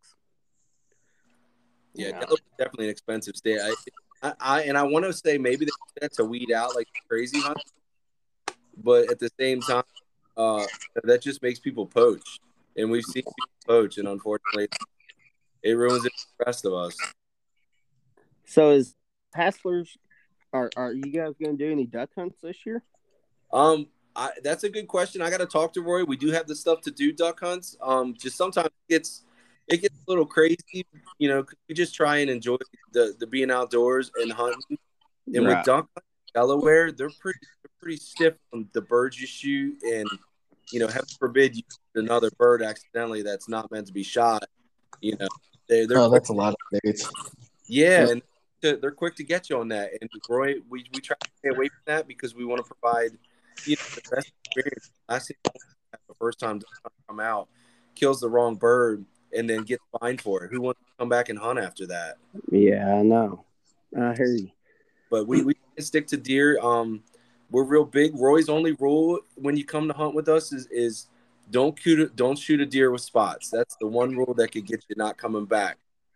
Yeah, definitely an expensive state. I want to say maybe that's to weed out like crazy hunt, but at the same time, that just makes people poach, and we've seen people poach, and unfortunately, it ruins it for the rest of us. So is Hasslers, are you guys going to do any duck hunts this year? That's a good question. I got to talk to Roy. We do have the stuff to do duck hunts. Just sometimes it gets a little crazy, cause we just try and enjoy the being outdoors and hunting. And with duck hunting in Delaware, they're pretty stiff on the birds you shoot, and heaven forbid you shoot another bird accidentally that's not meant to be shot. They're that's a lot of dates. Yeah, and they're quick to get you on that. And Roy, we try to stay away from that because we want to provide the best experience. Last thing the first time to come out, kills the wrong bird, and then gets fined for it. Who wants to come back and hunt after that? Yeah, I know. I hear you. But we stick to deer. We're real big. Roy's only rule when you come to hunt with us is don't shoot a deer with spots. That's the one rule that could get you not coming back.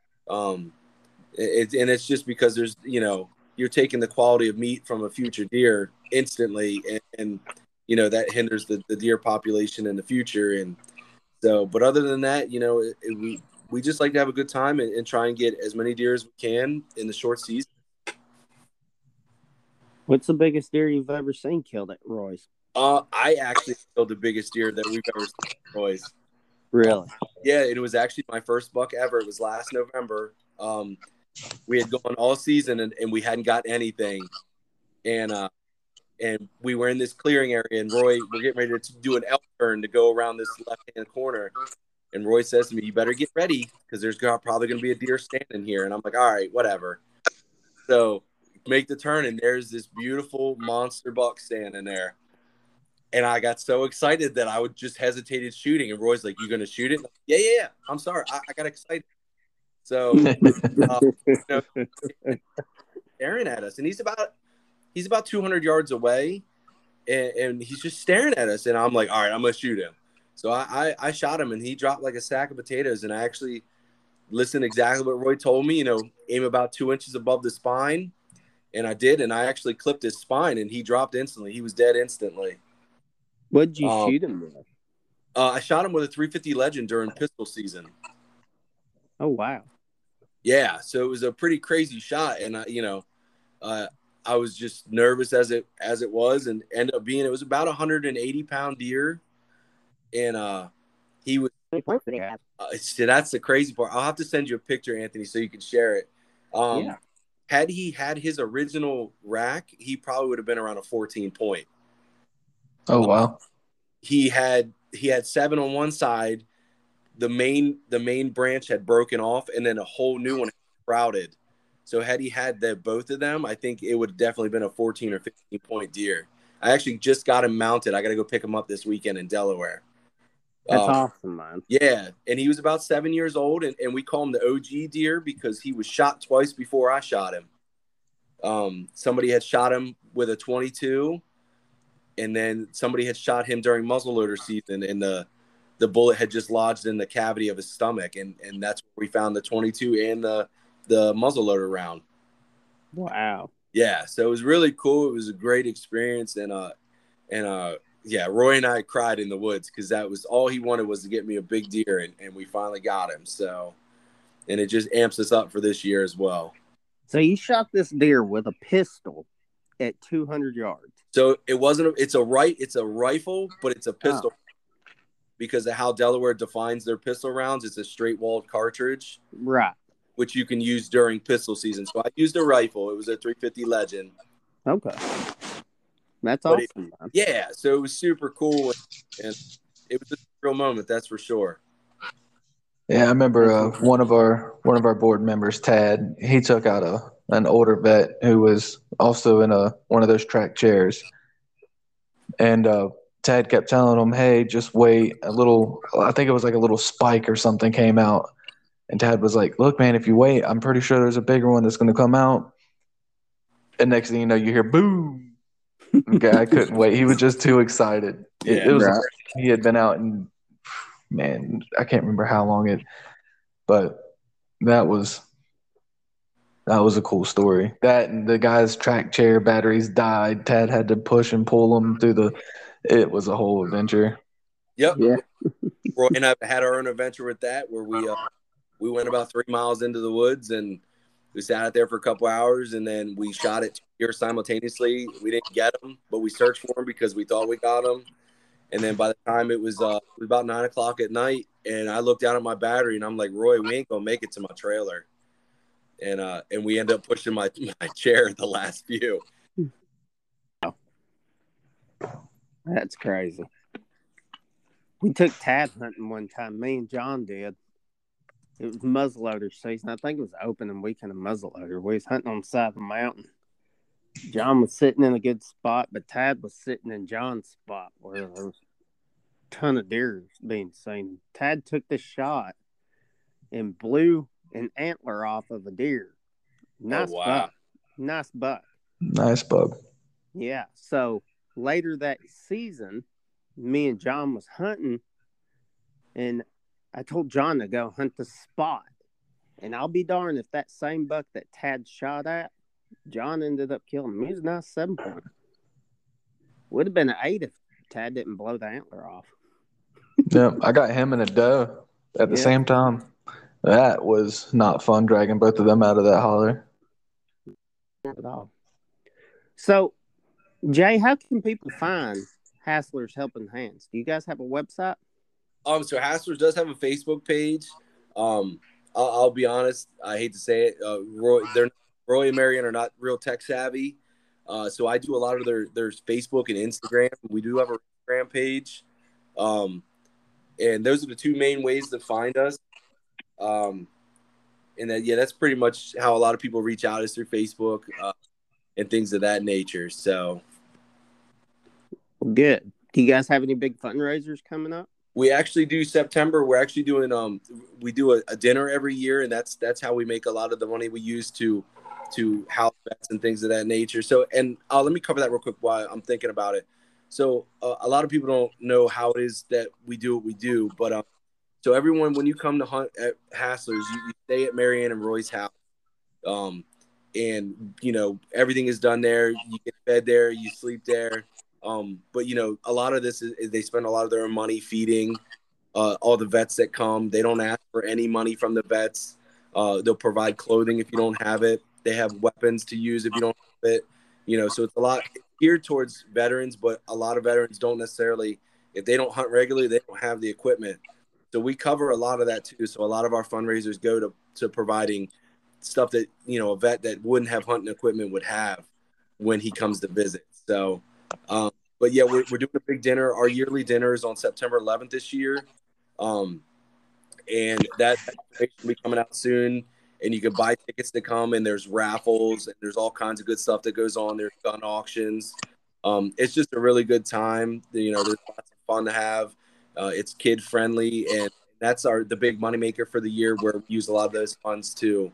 It's just because there's you're taking the quality of meat from a future deer instantly, and that hinders the deer population in the future. And so, but other than that, we just like to have a good time and try and get as many deer as we can in the short season. What's the biggest deer you've ever seen killed at Roy's? I actually killed the biggest deer that we've ever seen at Roy's. Really? Yeah, it was actually my first buck ever. It was last November. We had gone all season and we hadn't got anything. And we were in this clearing area, and Roy, we're getting ready to do an elk turn to go around this left-hand corner. And Roy says to me, "You better get ready because there's probably going to be a deer standing here." And I'm like, "All right, whatever." So make the turn, and there's this beautiful monster buck standing there. And I got so excited that I would just hesitated shooting. And Roy's like, "You going to shoot it?" Like, yeah. I'm sorry. I got excited. So staring at us, and he's about 200 yards away, and he's just staring at us. And I'm like, "All right, I'm going to shoot him." So I shot him, and he dropped like a sack of potatoes. And I actually listened exactly what Roy told me, aim about 2 inches above the spine. And I did, and I actually clipped his spine, and he dropped instantly. He was dead instantly. What did you shoot him with? I shot him with a 350 Legend during pistol season. Oh, wow. Yeah, so it was a pretty crazy shot, and I was just nervous as it was, and ended up being, it was about 180-pound deer, and he was. That's the crazy part. I'll have to send you a picture, Anthony, so you can share it. Yeah. Had he had his original rack, he probably would have been around a 14 point. Oh wow! He had 7 on one side. The main branch had broken off, and then a whole new one sprouted. So had he had both of them, I think it would have definitely been a 14 or 15 point deer. I actually just got him mounted. I got to go pick him up this weekend in Delaware. That's awesome, man. Yeah, and he was about 7 years old, and we call him the OG deer because he was shot twice before I shot him. Somebody had shot him with a 22, and then somebody had shot him during muzzleloader season, and the bullet had just lodged in the cavity of his stomach, and that's where we found the 22 and the muzzleloader round. Wow. Yeah, so it was really cool. It was a great experience, and yeah, Roy and I cried in the woods because that was all he wanted, was to get me a big deer, and we finally got him. So, and it just amps us up for this year as well. So you shot this deer with a pistol at 200 yards. So it's a rifle, but it's a pistol because of how Delaware defines their pistol rounds. It's a straight walled cartridge, right? Which you can use during pistol season. So I used a rifle. It was a 350 Legend. Okay. That's awesome. Yeah, so it was super cool, and it was a real moment, that's for sure. Yeah, I remember one of our board members, Tad. He took out an older vet who was also in one of those track chairs, and Tad kept telling him, "Hey, just wait a little." I think it was like a little spike or something came out, and Tad was like, "Look, man, if you wait, I'm pretty sure there's a bigger one that's going to come out." And next thing you know, you hear boom. Okay, I couldn't wait. He was just too excited. It was right. He had been out, and man, I can't remember how long but that was a cool story. That and the guy's track chair batteries died. Tad had to push and pull them through it was a whole adventure. Yep. Yeah. Roy and I had our own adventure with that, where we went about 3 miles into the woods, and We sat out there for a couple hours, and then we shot it 2 deers simultaneously. We didn't get them, but we searched for them because we thought we got them. And then by the time it was about 9 o'clock at night, and I looked down at my battery, and I'm like, Roy, we ain't gonna make it to my trailer. And we ended up pushing my chair at the last few. That's crazy. We took Tad hunting one time. Me and John did. It was muzzleloader season. I think it was opening weekend of muzzleloader. We was hunting on the side of the mountain. John was sitting in a good spot, but Tad was sitting in John's spot where there was a ton of deer being seen. Tad took the shot and blew an antler off of a deer. Nice buck. Nice buck. Nice buck. Yeah. So later that season, me and John was hunting, and I told John to go hunt the spot. And I'll be darned if that same buck that Tad shot at, John ended up killing him. He was a nice 7-point. Would have been an 8 if Tad didn't blow the antler off. Yeah, I got him and a doe at the same time. That was not fun, dragging both of them out of that holler. Not at all. So, Jay, how can people find Hassler's Helping Hands? Do you guys have a website? So Hassler's does have a Facebook page. I'll be honest, I hate to say it. Roy and Marianne are not real tech savvy. So I do a lot of their Facebook and Instagram. We do have an Instagram page. And those are the two main ways to find us. And that's pretty much how a lot of people reach out, is through Facebook and things of that nature. So good. Do you guys have any big fundraisers coming up? We actually do September. We're actually doing we do a dinner every year, and that's how we make a lot of the money we use to house vets and things of that nature. So, and let me cover that real quick while I'm thinking about it. So, a lot of people don't know how it is that we do what we do, but so everyone, when you come to hunt at Hassler's, you stay at Marianne and Roy's house, and everything is done there. You get fed there, you sleep there. But a lot of this is they spend a lot of their money feeding all the vets that come. They don't ask for any money from the vets. They'll provide clothing if you don't have it. They have weapons to use if you don't have it. So it's a lot geared towards veterans, but a lot of veterans don't necessarily, if they don't hunt regularly, they don't have the equipment. So we cover a lot of that too. So a lot of our fundraisers go to providing stuff that, a vet that wouldn't have hunting equipment would have when he comes to visit. So, but yeah, we're doing a big dinner. Our yearly dinner is on September 11th this year. And that will be coming out soon. And you can buy tickets to come, and there's raffles, and there's all kinds of good stuff that goes on. There's gun auctions. It's just a really good time. There's lots of fun to have. It's kid friendly, and that's the big moneymaker for the year, where we use a lot of those funds to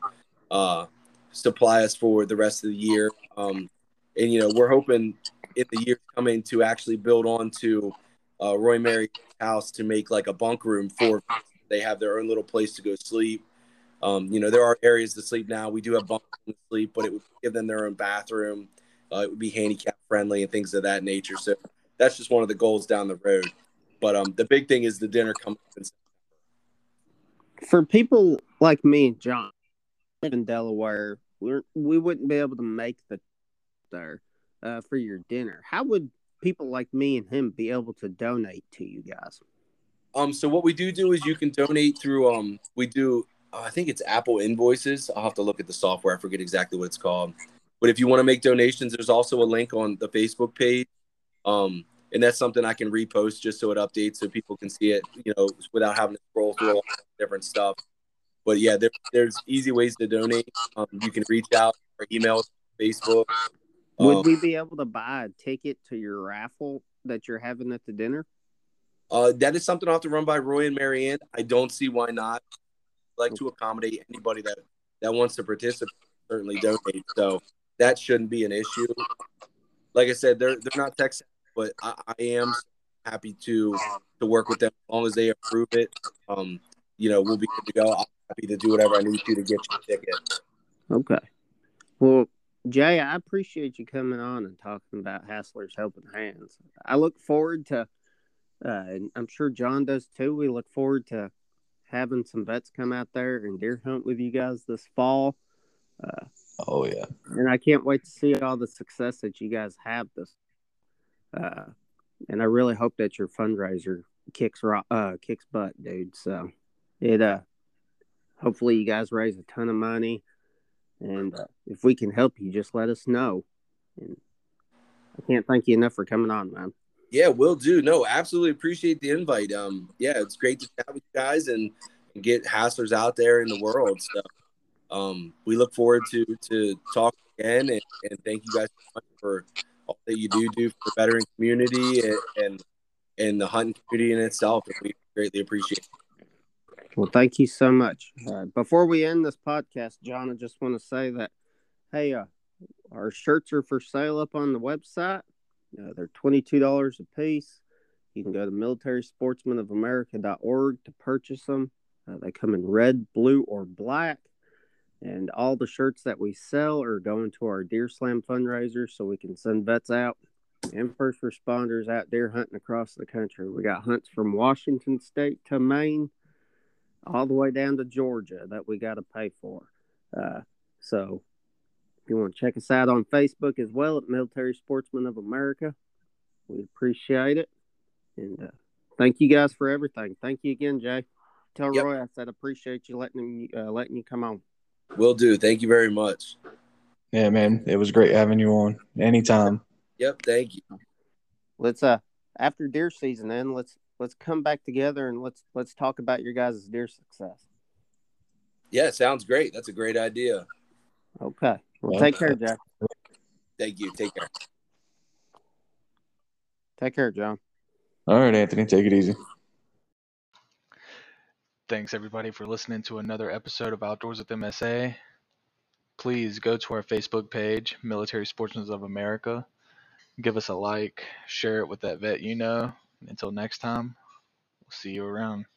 supply us for the rest of the year. And we're hoping in the year coming to actually build on to Roy Mary's house to make like a bunk room for them. They have their own little place to go sleep. There are areas to sleep now. We do have bunk rooms to sleep, but it would give them their own bathroom. It would be handicap friendly and things of that nature. So that's just one of the goals down the road. But the big thing is the dinner coming up in September. For people like me and John live in Delaware, we wouldn't be able to make the there for your dinner. How would people like me and him be able to donate to you guys? So what we do is you can donate through we do I think it's Apple Invoices. I'll have to look at the software. I forget exactly what it's called. But if you want to make donations, there's also a link on the Facebook page. And that's something I can repost just so it updates so people can see it, without having to scroll through all different stuff. But yeah, there's easy ways to donate. You can reach out or email Facebook. Would we be able to buy a ticket to your raffle that you're having at the dinner? That is something I'll have to run by Roy and Marianne. I don't see why not. I'd like to accommodate anybody that wants to participate, certainly donate. So that shouldn't be an issue. Like I said, they're not tech savvy, but I am happy to work with them as long as they approve it. We'll be good to go. I'm happy to do whatever I need to get you a ticket. Okay. Well, Jay, I appreciate you coming on and talking about Hassler's Helping Hands. I look forward to, and I'm sure John does too, we look forward to having some vets come out there and deer hunt with you guys this fall. Oh yeah. And I can't wait to see all the success that you guys have this. And I really hope that your fundraiser kicks butt, dude. So it hopefully you guys raise a ton of money, and if we can help you, just let us know. And I can't thank you enough for coming on, man. Yeah, will do. No, absolutely appreciate the invite. Yeah, it's great to chat with you guys and get Hasslers out there in the world. So, we look forward to talking again, and thank you guys so much for all that you do for the veteran community and the hunting community in itself. And we greatly appreciate it. Well, thank you so much. Before we end this podcast, John, I just want to say that, hey, our shirts are for sale up on the website. They're $22 a piece. You can go to militarysportsmanofamerica.org to purchase them. They come in red, blue, or black. And all the shirts that we sell are going to our Deer Slam fundraiser so we can send vets out and first responders out deer hunting across the country. We got hunts from Washington State to Maine, all the way down to Georgia that we got to pay for. So if you want to check us out on Facebook as well at Military Sportsman of America, we appreciate it. And thank you guys for everything. Thank you again, Jay. Tell Roy I said appreciate you letting you come on. Will do. Thank you very much. Yeah, man. It was great having you on. Anytime. Yep. Thank you. Let's after deer season, then let's come back together and let's talk about your guys' deer success. Yeah, sounds great. That's a great idea. Okay. Well, take care, Jack. Thank you. Take care. Take care, John. All right, Anthony. Take it easy. Thanks, everybody, for listening to another episode of Outdoors with MSA. Please go to our Facebook page, Military Sportsmen of America. Give us a like, share it with that vet you know. Until next time, we'll see you around.